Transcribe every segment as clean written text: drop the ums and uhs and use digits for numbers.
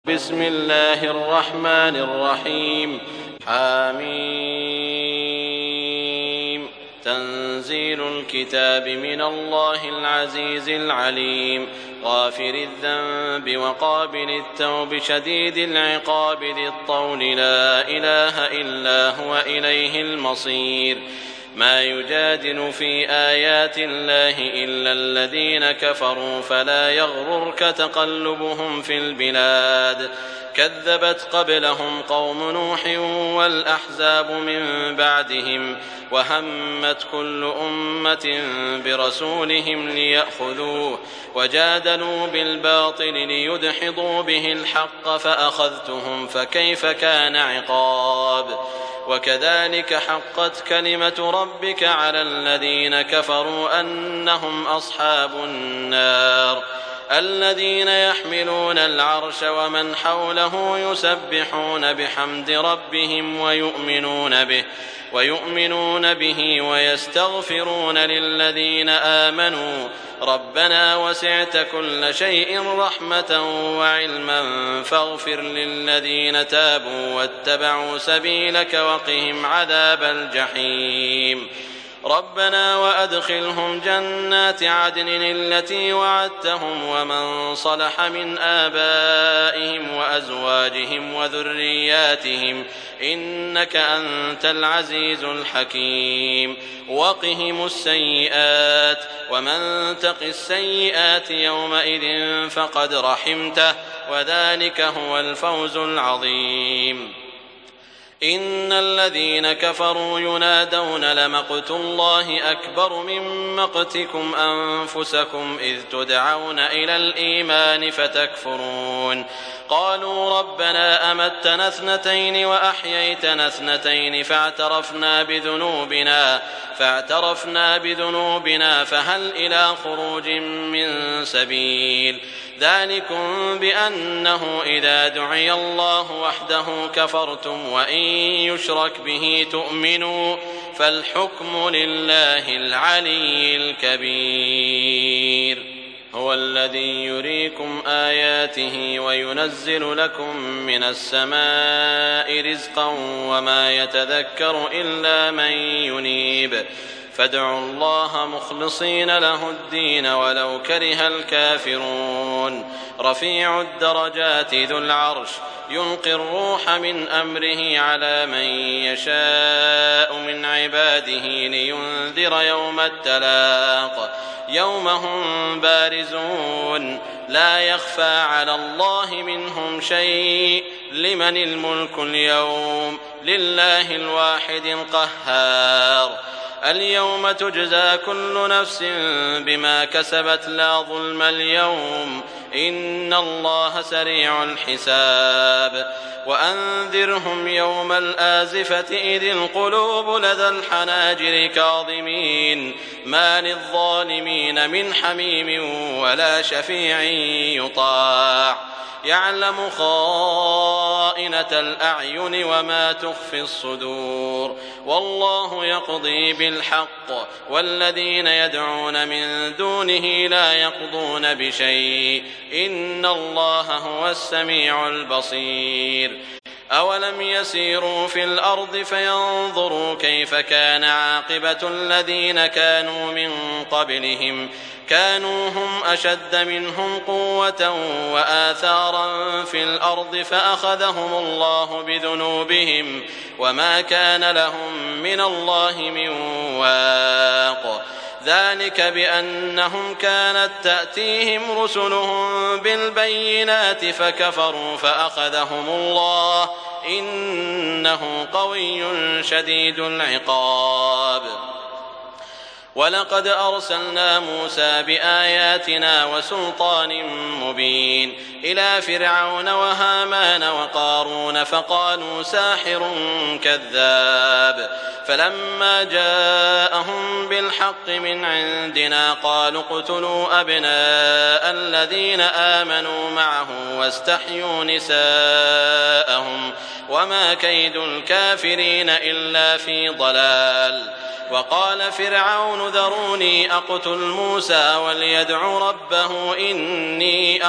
بسم الله الرحمن الرحيم. حميم. تنزيل الكتاب من الله العزيز العليم، غافر الذنب وقابل التوب شديد العقاب ذي الطول، لا إله إلا هو إليه المصير. ما يجادل في آيات الله إلا الذين كفروا، فلا يغررك تقلبهم في البلاد. كذبت قبلهم قوم نوح والأحزاب من بعدهم، وهمت كل أمة برسولهم ليأخذوه، وجادلوا بالباطل ليدحضوا به الحق، فأخذتهم فكيف كان عقاب. وكذلك حقت كلمة ربك على الذين كفروا أنهم أصحاب النار. الذين يحملون العرش ومن حوله يسبحون بحمد ربهم ويؤمنون به ويستغفرون للذين آمنوا ربنا وسعت كل شيء رحمة وعلما فاغفر للذين تابوا واتبعوا سبيلك وقهم عذاب الجحيم. ربنا وأدخلهم جنات عدن التي وعدتهم ومن صلح من آبائهم وأزواجهم وذرياتهم إنك أنت العزيز الحكيم. وقهم السيئات، ومن تق السيئات يومئذ فقد رحمته، وذلك هو الفوز العظيم. إن الذين كفروا ينادون لمقت الله أكبر من مقتكم أنفسكم إذ تدعون إلى الإيمان فتكفرون. قالوا ربنا أمتنا اثنتين وأحييتنا اثنتين فاعترفنا بذنوبنا فهل إلى خروج من سبيل. ذلكم بأنه إذا دعي الله وحده كفرتم وإن يشرك به تؤمنوا، فالحكم لله العلي الكبير. هو الذي يريكم آياته وينزل لكم من السماء رزقا وما يتذكر إلا من ينيب، فادعوا الله مخلصين له الدين ولو كره الكافرون. رفيع الدرجات ذو العرش يلقي الروح من أمره على من يشاء من عباده لينذر يوم التلاق، يوم هم بارزون لا يخفى على الله منهم شيء. لمن الملك اليوم؟ لله الواحد القهار. اليوم تجزى كل نفس بما كسبت لا ظلم اليوم، إن الله سريع الحساب. وأنذرهم يوم الآزفة إذ القلوب لدى الحناجر كاظمين، ما للظالمين من حميم ولا شفيع يطاع. يعلم خائنة الأعين وما تخفي الصدور، والله يقضي بالحق، والذين يدعون من دونه لا يقضون بشيء، إن الله هو السميع البصير. أولم يسيروا في الأرض فينظروا كيف كان عاقبة الذين كانوا من قبلهم، كانوا هم أشد منهم قوة وآثارا في الأرض فأخذهم الله بذنوبهم وما كان لهم من الله من واق. ذلك بأنهم كانت تأتيهم رسلهم بالبينات فكفروا فأخذهم الله، إنه قوي شديد العقاب. ولقد أرسلنا موسى بآياتنا وسلطان مبين إلى فرعون وهامان وقارون فقالوا ساحر كذاب، فلما جاءهم بالحق من عندنا قالوا اقتلوا أبناء الذين آمنوا معه واستحيوا نساءهم وما كيد الكافرين إلا في ضلال. وقال فرعون ذروني أقتل موسى وليدع ربه إني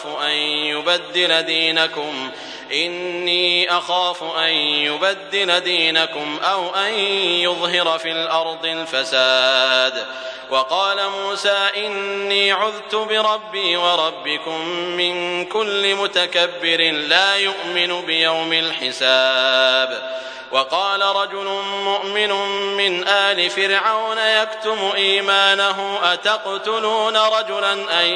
أخاف أن يبدل دينكم أو أن يظهر في الأرض الفساد. وقال موسى إني عذت بربي وربكم من كل متكبر لا يؤمن بيوم الحساب. وقال رجل مؤمن من آل فرعون يكتم إيمانه أتقتلون رجلا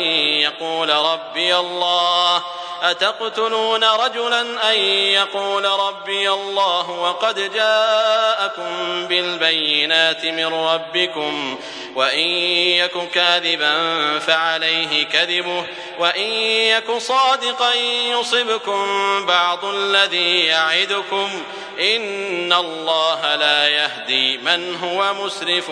أن يقول ربي الله وقد جاءكم بالبينات من ربكم وإن يك كاذبا فعليه كذبه وإن يك صادقا يصبكم بعض الذي يعدكم إن الله لا يهدي من هو مسرف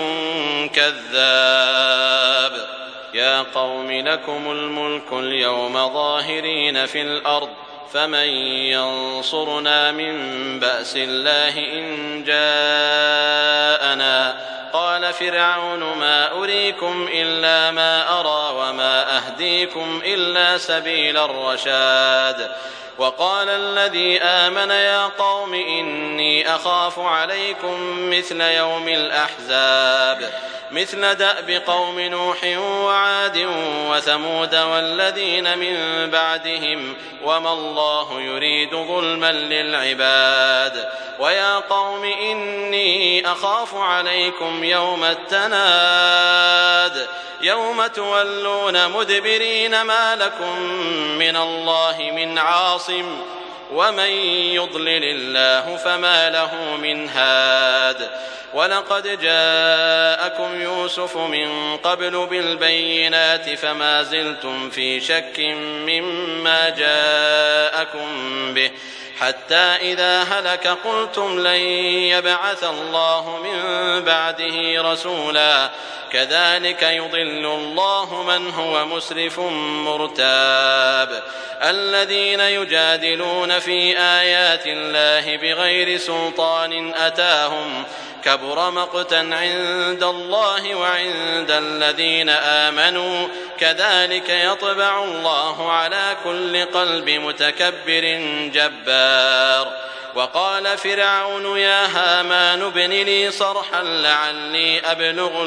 كذاب. يا قوم لكم الملك اليوم ظاهرين في الأرض فمن ينصرنا من بأس الله إن جاءنا. قال فرعون ما أريكم إلا ما أرى وما أهديكم إلا سبيل الرشاد. وقال الذي آمن يا قوم إني أخاف عليكم مثل يوم الأحزاب مثل دأب قوم نوح وعاد وثمود والذين من بعدهم وما الله يريد ظلما للعباد. ويا قوم إني أخاف عليكم يوم التناد يوم تولون مدبرين ما لكم من الله من عاصم ومن يضلل الله فما له من هاد. ولقد جاءكم يوسف من قبل بالبينات فما زلتم في شك مما جاءكم به حتى إذا هلك قلتم لن يبعث الله من بعده رسولا كذلك يضل الله من هو مسرف مرتاب. الذين يجادلون في آيات الله بغير سلطان أتاهم كبر مقتا عند الله وعند الذين آمنوا كذلك يطبع الله على كل قلب متكبر جبار. وقال فرعون يا هامان ابن لي صرحا لعلي أبلغ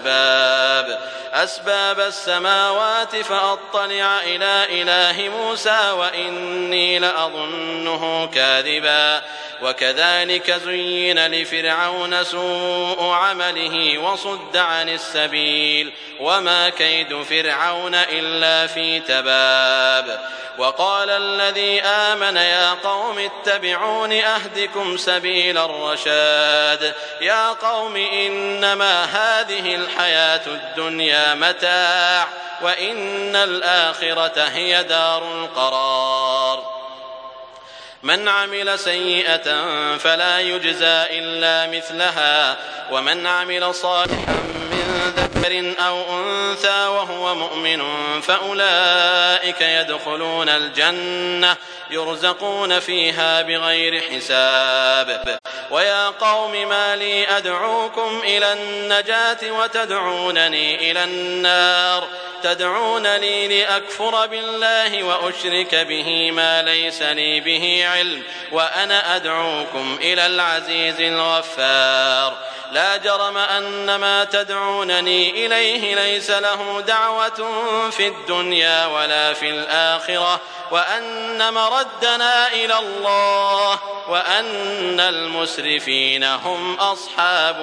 أسباب السماوات فأطلع إلى إله موسى وإني لأظنه كاذبا. وكذلك زين لفرعون سوء عمله وصد عن السبيل وما كيد فرعون إلا في تباب. وقال الذي آمن يا قوم اتبعون أهدكم سبيل الرشاد. يا قوم إنما هذه الحياة الدنيا متاع وإن الآخرة هي دار القرار. من عمل سيئة فلا يجزى إلا مثلها ومن عمل صالحا من ذكر أو أنثى وهو مؤمن فأولئك يدخلون الجنة يرزقون فيها بغير حساب. ويا قوم ما لي أدعوكم إلى النجاة وتدعونني إلى النار تدعونني لأكفر بالله وأشرك به ما ليس لي به علم وأنا أدعوكم إلى العزيز الغفار. لا جرم أن ما تدعونني إليه ليس له دعوة في الدنيا ولا في الآخرة وأن مردنا إلى الله وأن المسرفين هم أصحاب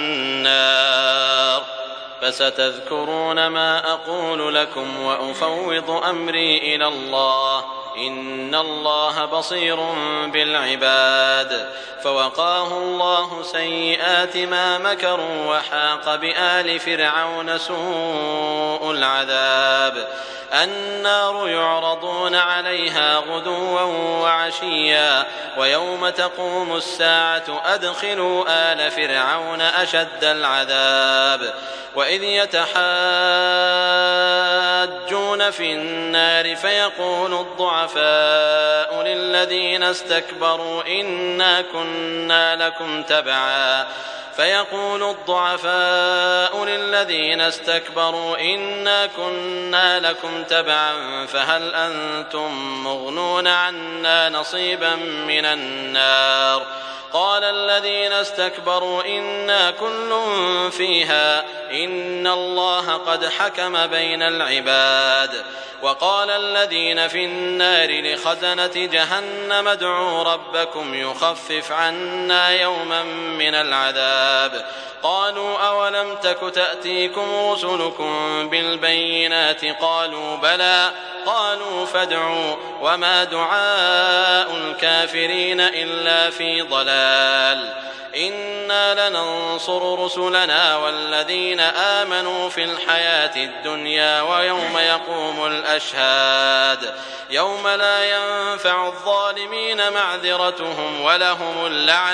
النار. فستذكرون ما أقول لكم وأفوض أمري إلى الله إن الله بصير بالعباد. فوقاه الله سيئات ما مكروا وحاق بآل فرعون سوء العذاب. النار يعرضون عليها غدوا وعشيا ويوم تقوم الساعة أدخلوا آل فرعون أشد العذاب. وإذ يتحاجون في النار فيقول الضعفاء الذين استكبروا إنا كنا لكم تبعا فيقول الضعفاء للذين استكبروا إنا كنا لكم تبعا فهل أنتم مغنون عنا نصيبا من النار قال الذين استكبروا إنا كل فيها إن الله قد حكم بين العباد وقال الذين في النار لخزنة جهنم ادعوا ربكم يخفف عنا يوما من العذاب قالوا أولم تك تأتيكم رسلكم بالبينات قالوا بلى قالوا فادعوا وما دعاء الكافرين إلا في ضلال إنا لننصر رسلنا والذين آمنوا في الحياة الدنيا ويوم يقوم الأشهاد يوم لا ينفع الظالمين معذرتهم ولهم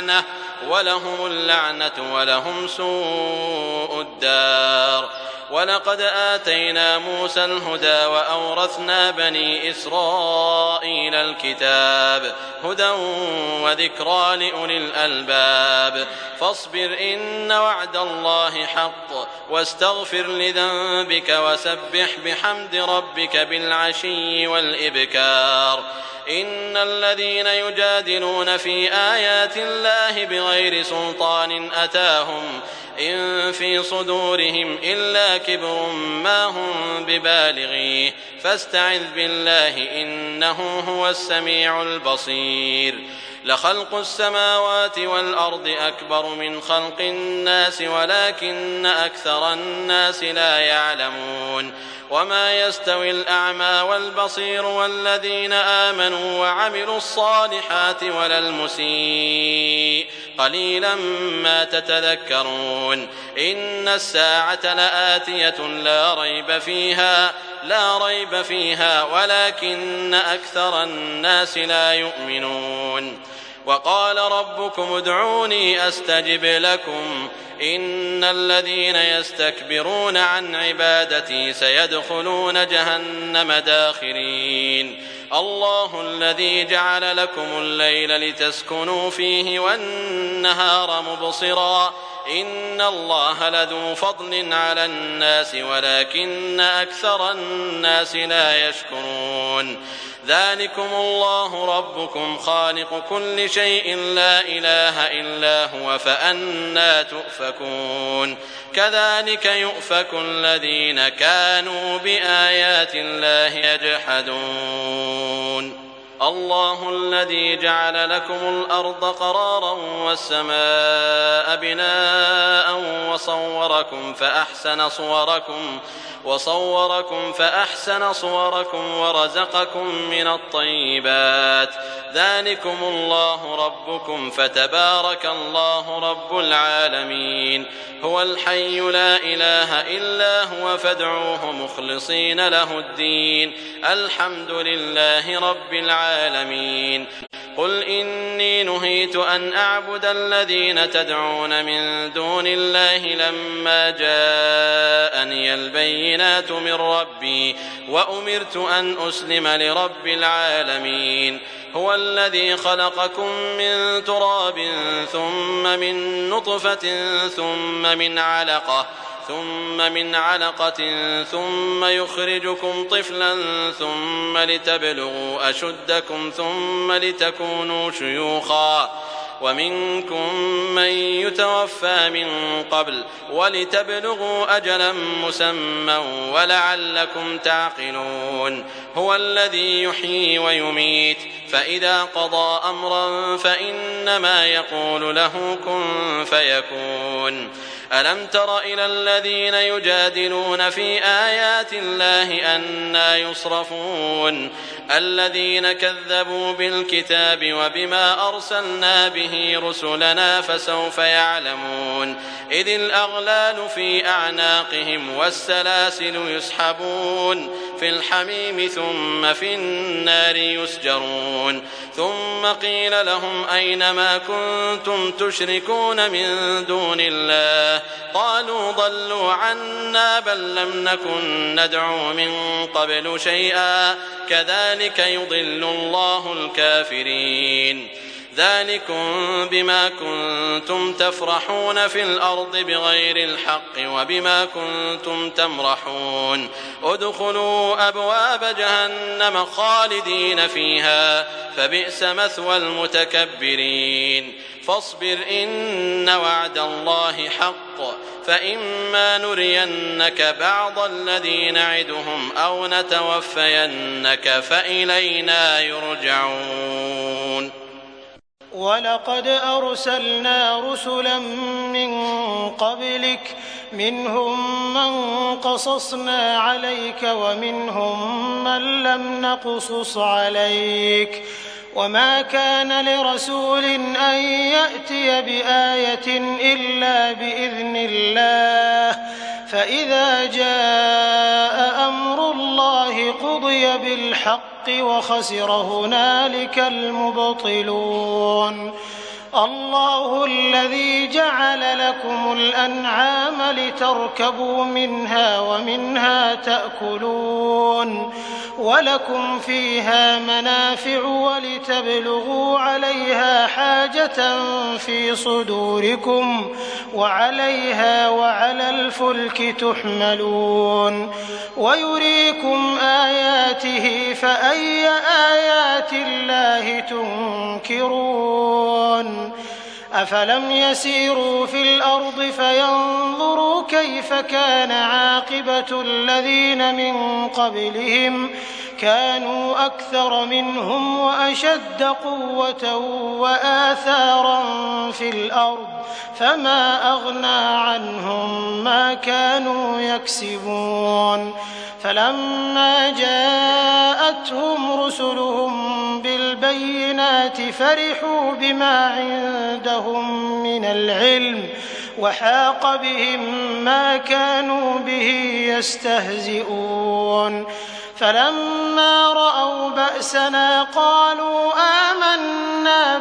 اللعنة ولهم سوء الدار ولقد آتينا موسى الهدى وأورثنا بني إسرائيل الكتاب هدى وذكرى لأولي الألباب فاصبر إن وعد الله حق واستغفر لذنبك وسبح بحمد ربك بالعشي والإبكار إن الذين يجادلون في آيات الله بغير سلطان أتاهم إن في صدورهم إلا كبر ما هم ببالغيه فاستعذ بالله إنه هو السميع البصير لخلق السماوات والأرض أكبر من خلق الناس ولكن أكثر الناس لا يعلمون وما يستوي الأعمى والبصير والذين آمنوا وعملوا الصالحات ولا المسيء قليلا ما تتذكرون إن الساعة لآتية لا ريب فيها ولكن أكثر الناس لا يؤمنون وقال ربكم ادعوني أستجب لكم إن الذين يستكبرون عن عبادتي سيدخلون جهنم داخرين الله الذي جعل لكم الليل لتسكنوا فيه والنهار مبصرا إن الله لذو فضل على الناس ولكن أكثر الناس لا يشكرون ذلكم الله ربكم خالق كل شيء لا إله إلا هو فأنى تؤفكون كذلك يؤفك الذين كانوا بآيات الله يجحدون الله الذي جعل لكم الأرض قرارا والسماء بناء وصوركم فأحسن صوركم ورزقكم من الطيبات ذلكم الله ربكم فتبارك الله رب العالمين هو الحي لا إله إلا هو فادعوه مخلصين له الدين الحمد لله رب العالمين قل إني نهيت أن أعبد الذين تدعون من دون الله لما جاءني البينات من ربي وأمرت أن أسلم لرب العالمين هو الذي خلقكم من تراب ثم من نطفة ثم من علقة ثم يخرجكم طفلا ثم لتبلغوا أشدكم ثم لتكونوا شيوخا ومنكم من يتوفى من قبل ولتبلغوا أجلا مسمى ولعلكم تعقلون هو الذي يحيي ويميت فإذا قضى أمرا فإنما يقول له كن فيكون ألم تر إلى الذين يجادلون في آيات الله أنى يصرفون الذين كذبوا بالكتاب وبما أرسلنا به رسلنا فسوف يعلمون إذ الأغلال في أعناقهم والسلاسل يسحبون في الحميم ثم في النار يسجرون ثم قيل لهم أين ما كنتم تشركون من دون الله قالوا ضلوا عنا بل لم نكن ندعو من قبل شيئا كذلك يضل الله الكافرين ذلكم بما كنتم تفرحون في الأرض بغير الحق وبما كنتم تمرحون ادخلوا أبواب جهنم خالدين فيها فبئس مثوى المتكبرين فاصبر إن وعد الله حق فإما نرينك بعض الذي نعدهم أو نتوفينك فإلينا يرجعون ولقد أرسلنا رسلا من قبلك منهم من قصصنا عليك ومنهم من لم نقصص عليك وما كان لرسول أن يأتي بآية إلا بإذن الله فإذا جاء أمر الله قضي بالحق وخسر هنالك المبطلون الله الذي جعل لكم الأنعام لتركبوا منها ومنها تأكلون ولكم فيها منافع ولتبلغوا عليها حاجة في صدوركم وعليها وعلى الفلك تحملون ويريكم آياته فأي آيات الله تنكرون أفلم يسيروا في الأرض فينظروا كيف كان عاقبة الذين من قبلهم كانوا أكثر منهم وأشد قوة وآثارا في الأرض فما أغنى عنهم ما كانوا يكسبون فلما جاءتهم رسلهم بالبينات فرحوا بما عندهم من العلم وحاق بهم ما كانوا به يستهزئون فلما رأوا بأسنا قالوا آمنا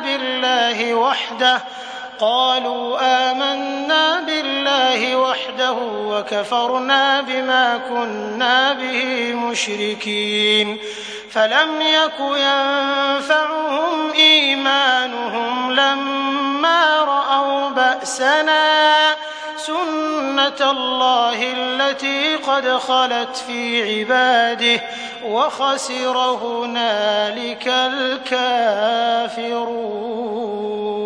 بالله وحده وكفرنا بما كنا به مشركين فلم يك ينفعهم إيمانهم لما رأوا بأسنا سنة الله التي قد خلت في عباده وخسر هنالك الكافرون.